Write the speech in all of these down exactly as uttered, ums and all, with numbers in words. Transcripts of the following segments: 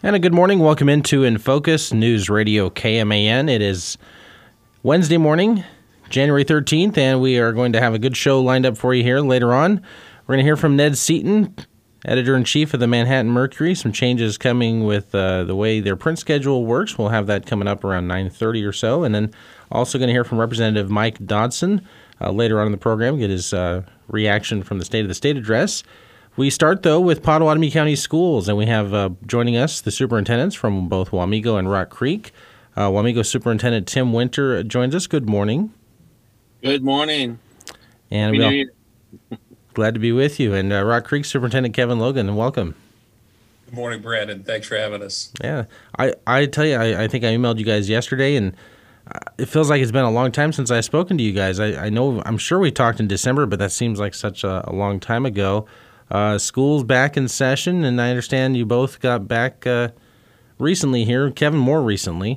And a good morning. Welcome into In Focus News Radio K M A N. It is Wednesday morning, January thirteenth, and we are going to have a good show lined up for you here later on. We're going to hear from Ned Seaton, editor-in-chief of the Manhattan Mercury. Some changes coming with uh, the way their print schedule works. We'll have that coming up around nine thirty or so. And then also going to hear from Representative Mike Dodson uh, later on in the program, get his uh, reaction from the State of the State address. We start, though, with Pottawatomie County Schools, and we have uh, joining us the superintendents from both Wamego and Rock Creek. Uh, Wamego Superintendent Tim Winter joins us. Good morning. Good morning. And we're glad to be with you. And uh, Rock Creek Superintendent Kevin Logan, welcome. Good morning, Brandon. Thanks for having us. Yeah, I, I tell you, I, I think I emailed you guys yesterday, and uh, it feels like it's been a long time since I've spoken to you guys. I, I know, I'm sure we talked in December, but that seems like such a, a long time ago. Uh, school's back in session, and I understand you both got back uh, recently here. Kevin, more recently.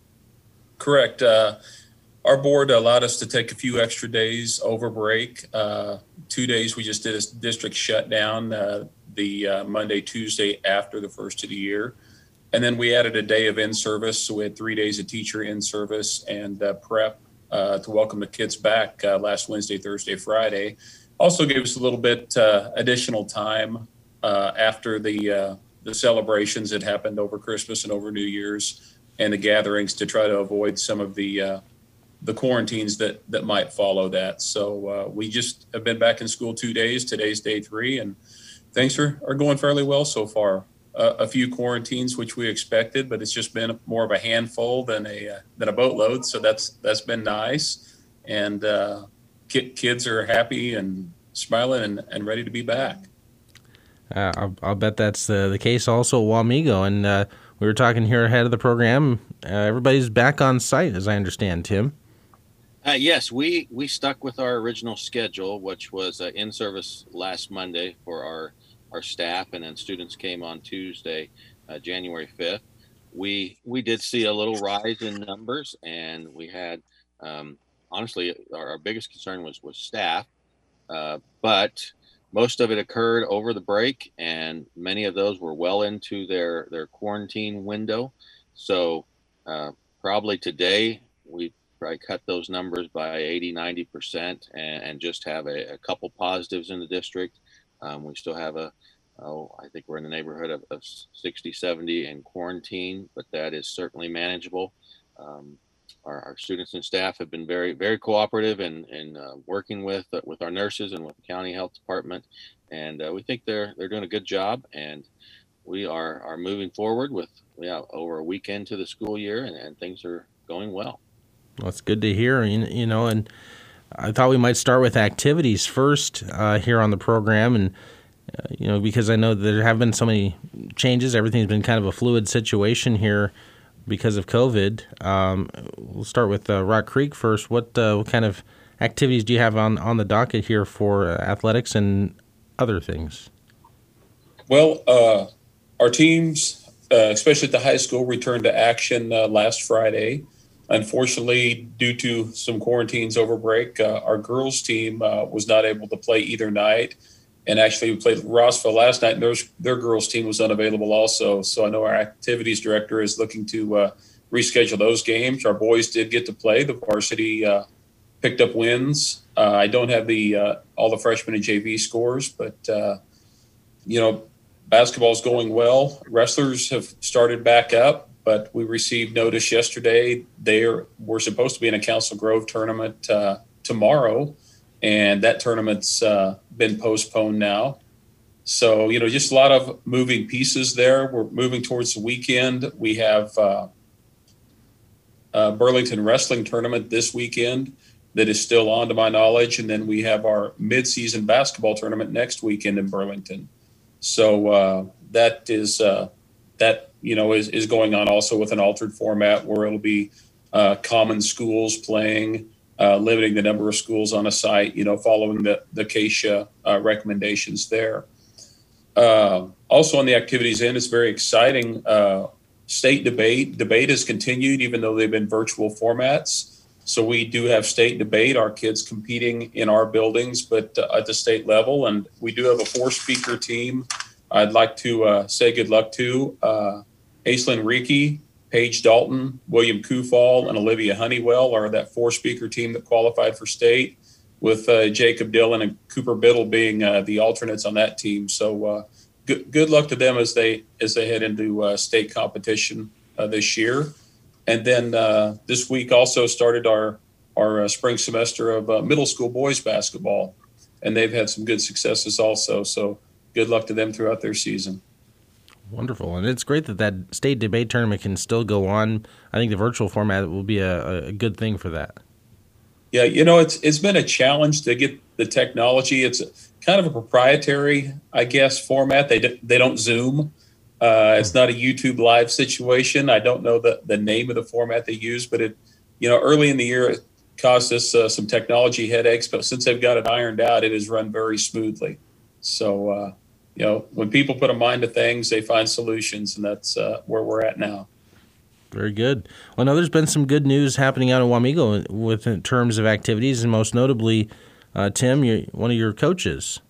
Correct. Uh, our board allowed us to take a few extra days over break. Uh, two days we just did a district shutdown uh, the uh, Monday, Tuesday after the first of the year. And then we added a day of in-service, so we had three days of teacher in-service and uh, prep uh, to welcome the kids back uh, last Wednesday, Thursday, Friday. Also gave us a little bit uh, additional time uh, after the uh, the celebrations that happened over Christmas and over New Year's and the gatherings to try to avoid some of the uh, the quarantines that that might follow that. So uh, we just have been back in school two days. Today's day three, and things are, are going fairly well so far. Uh, a few quarantines, which we expected, but it's just been more of a handful than a uh, than a boatload. So that's that's been nice, and uh, kids are happy and smiling and, and ready to be back. Uh, I'll, I'll bet that's the, the case also at Wamego. And uh, we were talking here ahead of the program. Uh, everybody's back on site, as I understand, Tim. Uh, yes, we, we stuck with our original schedule, which was uh, in service last Monday for our, our staff, and then students came on Tuesday, uh, January fifth. We we did see a little rise in numbers, and we had um, honestly, our, our biggest concern was, was staff, uh, but most of it occurred over the break, and many of those were well into their, their quarantine window. So uh, probably today, we probably cut those numbers by eighty, ninety percent and, and just have a, a couple positives in the district. Um, we still have a, oh, I think we're in the neighborhood of, of sixty, seventy in quarantine, but that is certainly manageable. Um, Our, our students and staff have been very, very cooperative in, in uh, working with uh, with our nurses and with the county health department, and uh, we think they're they're doing a good job. And we are are moving forward with yeah over a week into the school year, and, and things are going well. Well, it's good to hear. You, you know, and I thought we might start with activities first uh, here on the program, and uh, you know, because I know there have been so many changes. Everything's been kind of a fluid situation here because of COVID. Um, we'll start with uh, Rock Creek first. What, uh, what kind of activities do you have on, on the docket here for uh, athletics and other things? Well, uh, our teams, uh, especially at the high school, returned to action uh, last Friday. Unfortunately, due to some quarantines over break, uh, our girls team uh, was not able to play either night. And actually, we played Rossville last night, and their, their girls' team was unavailable also. So I know our activities director is looking to uh, reschedule those games. Our boys did get to play. The varsity uh, picked up wins. Uh, I don't have the uh, all the freshmen and J V scores, but, uh, you know, basketball is going well. Wrestlers have started back up, but we received notice yesterday. They are, were supposed to be in a Council Grove tournament uh, tomorrow, and that tournament's uh, been postponed now. So, you know, just a lot of moving pieces there. We're moving towards the weekend. We have uh, a Burlington Wrestling Tournament this weekend that is still on, to my knowledge. And then we have our midseason basketball tournament next weekend in Burlington. So uh, that is, uh, that, you know, is, is going on also with an altered format where it'll be uh, common schools playing, Uh, limiting the number of schools on a site, you know, following the, the C A S H A uh, recommendations there. Uh, also on the activities end, it's very exciting. Uh, state debate. Debate has continued, even though they've been virtual formats. So we do have state debate, our kids competing in our buildings, but uh, at the state level. And we do have a four-speaker team I'd like to uh, say good luck to. Uh, Aislinn Reiki, Paige Dalton, William Kufall, and Olivia Honeywell are that four-speaker team that qualified for state, with uh, Jacob Dillon and Cooper Biddle being uh, the alternates on that team. So uh, good good luck to them as they as they head into uh, state competition uh, this year. And then uh, this week also started our our uh, spring semester of uh, middle school boys basketball, and they've had some good successes also. So good luck to them throughout their season. Wonderful. And it's great that that state debate tournament can still go on. I think the virtual format will be a, a good thing for that. Yeah, you know, it's it's been a challenge to get the technology. It's kind of a proprietary, I guess, format. They d- they don't Zoom. Uh, it's not a YouTube live situation. I don't know the, the name of the format they use, but it, you know, early in the year it caused us uh, some technology headaches. But since they've got it ironed out, it has run very smoothly. So, uh, you know, when people put a mind to things, they find solutions, and that's uh, where we're at now. Very good. Well, now there's been some good news happening out in Wamego with in terms of activities, and most notably, uh, Tim, you're one of your coaches.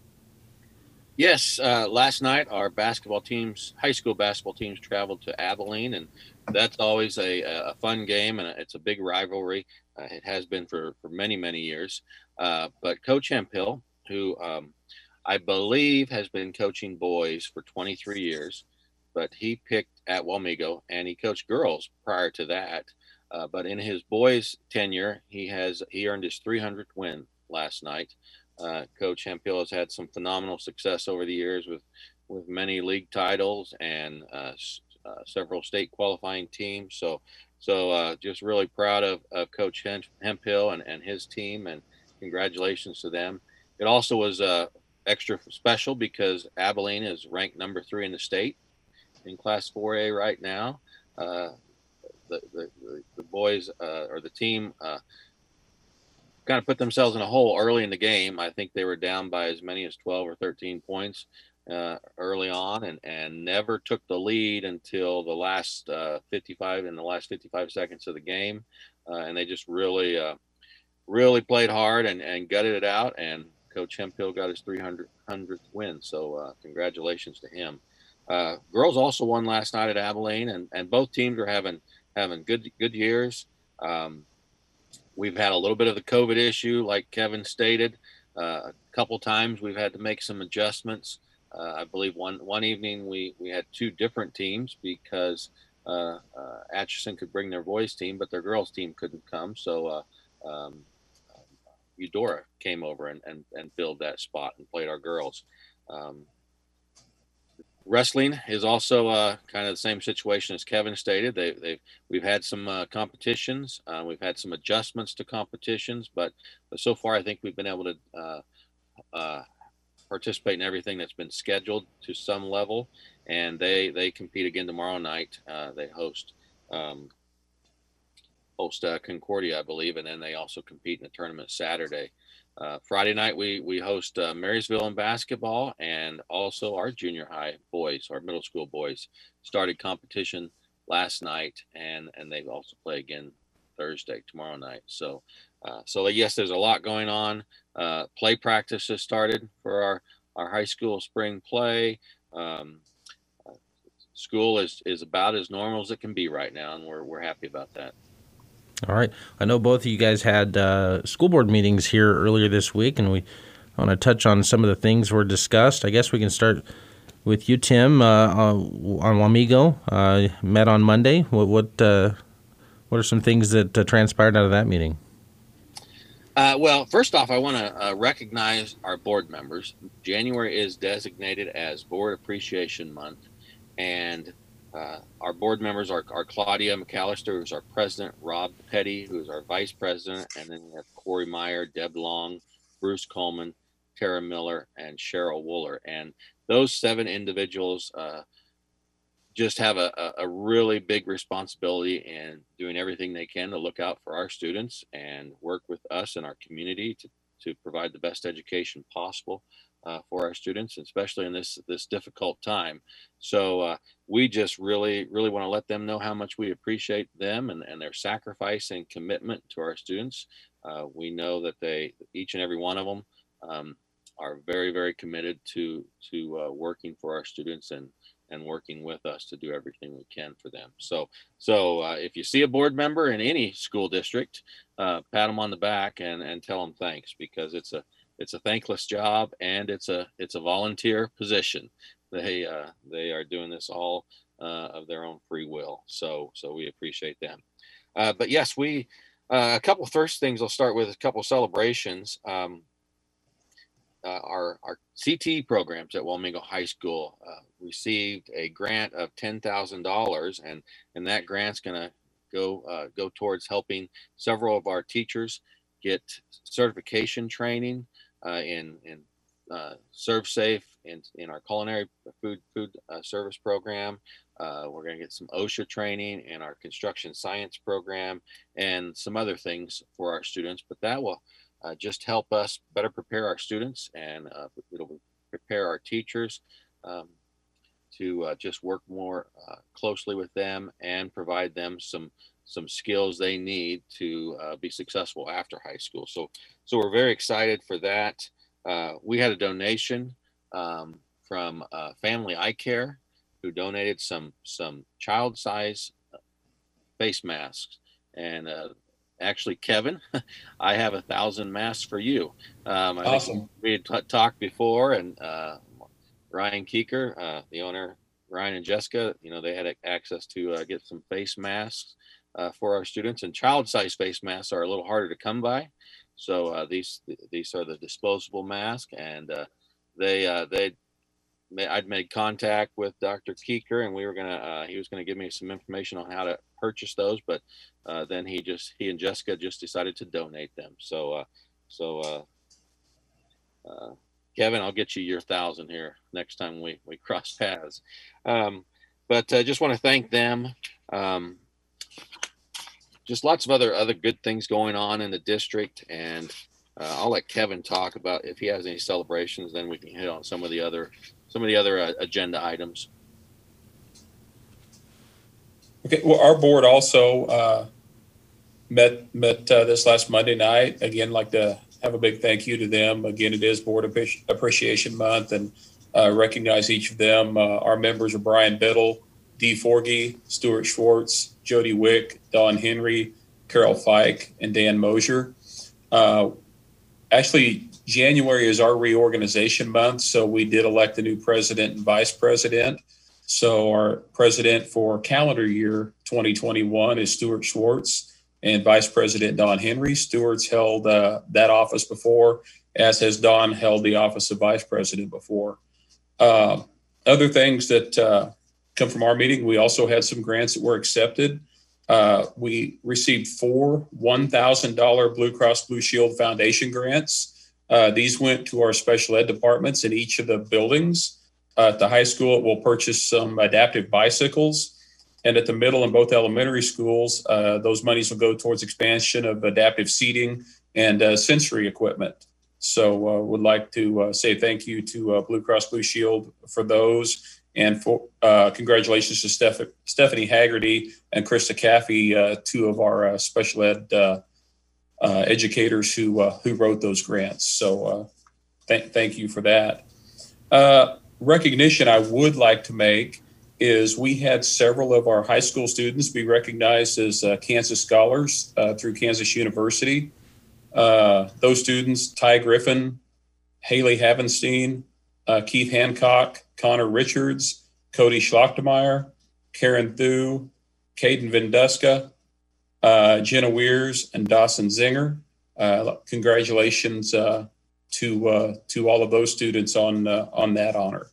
Yes, uh, last night our basketball teams, high school basketball teams, traveled to Abilene, and that's always a, a fun game, and it's a big rivalry. Uh, it has been for, for many, many years. Uh, but Coach Hemphill, who um, I believe has been coaching boys for twenty-three years, but he picked at Wamego, and he coached girls prior to that. Uh, but in his boys' tenure, he has he earned his three hundredth win last night. Uh, Coach Hemphill has had some phenomenal success over the years with with many league titles and uh, uh, several state qualifying teams. So, so uh, just really proud of, of Coach Hemphill and, and his team, and congratulations to them. It also was uh, extra special because Abilene is ranked number three in the state in Class four A right now. Uh, the, the, the boys uh, or the team uh, kind of put themselves in a hole early in the game. I think they were down by as many as twelve or thirteen points uh, early on, and, and never took the lead until the last uh, fifty-five in the last fifty-five seconds of the game. Uh, and they just really, uh, really played hard and, and gutted it out. And Coach Hemphill got his three hundredth win. So uh, congratulations to him. Uh, girls also won last night at Abilene, and, and both teams are having having good good years. Um, we've had a little bit of the COVID issue, like Kevin stated. Uh, a couple times we've had to make some adjustments. Uh, I believe one one evening we, we had two different teams because uh, uh, Atchison could bring their boys team, but their girls team couldn't come. So uh, um, Eudora came over and, and, and filled that spot and played our girls. Um, Wrestling is also uh, kind of the same situation as Kevin stated. They, they've we've had some uh, competitions, uh, we've had some adjustments to competitions, but, but so far I think we've been able to uh, uh, participate in everything that's been scheduled to some level. And they they compete again tomorrow night. Uh, they host um, host uh, Concordia, I believe, and then they also compete in a tournament Saturday. Uh, Friday night, we we host uh, Marysville in basketball, and also our junior high boys, our middle school boys, started competition last night, and and they also play again Thursday, tomorrow night. So, uh, so yes, there's a lot going on. Uh, play practice has started for our our high school spring play. Um, uh, school is is about as normal as it can be right now, and we're we're happy about that. All right. I know both of you guys had uh, school board meetings here earlier this week, and we want to touch on some of the things were discussed. I guess we can start with you, Tim, uh, on Wamego. Uh, met on Monday. What what, uh, what are some things that uh, transpired out of that meeting? Uh, well, first off, I want to uh, recognize our board members. January is designated as Board Appreciation Month, and Uh, our board members are, are Claudia McAllister, who's our president, Rob Petty, who's our vice president, and then we have Corey Meyer, Deb Long, Bruce Coleman, Tara Miller, and Cheryl Wooler. And those seven individuals uh, just have a, a really big responsibility in doing everything they can to look out for our students and work with us and our community to, to provide the best education possible uh, for our students, especially in this this difficult time. So uh, we just really, really want to let them know how much we appreciate them and, and their sacrifice and commitment to our students. Uh, we know that they, each and every one of them, um, are very, very committed to to uh, working for our students and and working with us to do everything we can for them. So, so uh, if you see a board member in any school district, uh, pat them on the back and, and tell them thanks, because it's a it's a thankless job, and it's a it's a volunteer position. They uh, they are doing this all uh, of their own free will. So so we appreciate them. Uh, but yes, we uh, a couple first things. I'll start with a couple celebrations. Um, Uh, our our C T E programs at Walmingo High School uh, received a grant of ten thousand dollars, and and that grant's going to go uh, go towards helping several of our teachers get certification training uh, in in uh, ServSafe in in our culinary food food uh, service program. Uh, we're going to get some OSHA training in our construction science program, and some other things for our students. But that will Uh, just help us better prepare our students, and uh, it'll prepare our teachers um, to uh, just work more uh, closely with them and provide them some some skills they need to uh, be successful after high school. So so we're very excited for that. Uh, we had a donation um, from uh, Family Eye Care, who donated some some child size face masks, and uh, actually, Kevin, I have a thousand masks for you. Um, I Awesome. think we had t- talked before, and uh, Ryan Keeker, uh, the owner, Ryan and Jessica, you know, they had access to uh, get some face masks uh, for our students. And child-size face masks are a little harder to come by, so uh, these these are the disposable masks, and uh, they uh, they. I'd made contact with Doctor Keeker, and we were gonna. Uh, he was gonna give me some information on how to purchase those, but uh, then he just he and Jessica just decided to donate them. So, uh, so uh, uh, Kevin, I'll get you your thousand here next time we we cross paths. Um, but I uh, just want to thank them. Um, just lots of other other good things going on in the district, and uh, I'll let Kevin talk about if he has any celebrations. Then we can hit on some of the other. Some of the other uh, agenda items. Okay. Well, our board also uh, met met uh, this last Monday night. Again, like to have a big thank you to them. Again, it is Board Appreciation Month, and uh, recognize each of them. Uh, our members are Brian Biddle, Dee Forgy, Stuart Schwartz, Jody Wick, Don Henry, Carol Fike, and Dan Mosier. Uh, actually, January is our reorganization month, so we did elect a new president and vice president. So our president for calendar year twenty twenty-one is Stuart Schwartz, and vice president Don Henry. Stuart's held uh, that office before, as has Don held the office of vice president before. Uh, other things that uh, come from our meeting, we also had some grants that were accepted. Uh, we received four one thousand dollars Blue Cross Blue Shield Foundation grants. Uh, these went to our special ed departments in each of the buildings. Uh, at the high school, it will purchase some adaptive bicycles. And at the middle and both elementary schools, uh, those monies will go towards expansion of adaptive seating and uh, sensory equipment. So uh, would like to uh, say thank you to uh, Blue Cross Blue Shield for those. And for uh, congratulations to Steph- Stephanie Haggerty and Krista Caffey, uh, two of our uh, special ed uh, uh, educators who uh, who wrote those grants. So uh, th- thank you for that. Uh, recognition I would like to make is we had several of our high school students be recognized as uh, Kansas Scholars uh, through Kansas University. Uh, those students, Ty Griffin, Haley Havenstein, uh, Keith Hancock, Connor Richards, Cody Schlachtenmeyer, Karen Thu, Caden Vinduska, uh, Jenna Weirs, and Dawson Zinger. Uh, congratulations uh, to uh, to all of those students on uh, on that honor.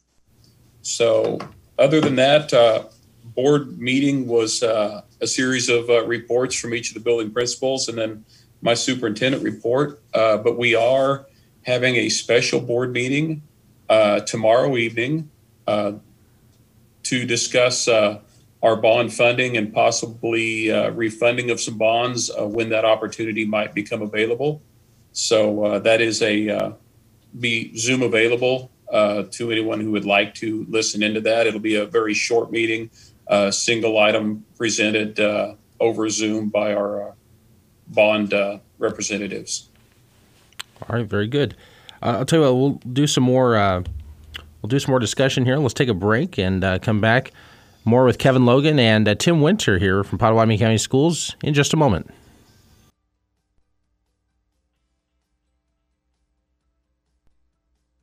So other than that, uh, board meeting was uh, a series of uh, reports from each of the building principals and then my superintendent report. Uh, but we are having a special board meeting uh, tomorrow evening uh, to discuss uh, our bond funding and possibly uh, refunding of some bonds uh, when that opportunity might become available. So uh, that is a uh, be Zoom available uh, to anyone who would like to listen into that. It'll be a very short meeting, uh, single item presented uh, over Zoom by our uh, bond uh, representatives. All right, very good. Uh, I'll tell you what, we'll do some more uh, We'll do some more discussion here. Let's take a break and uh, come back more with Kevin Logan and uh, Tim Winter here from Pottawatomie County Schools in just a moment.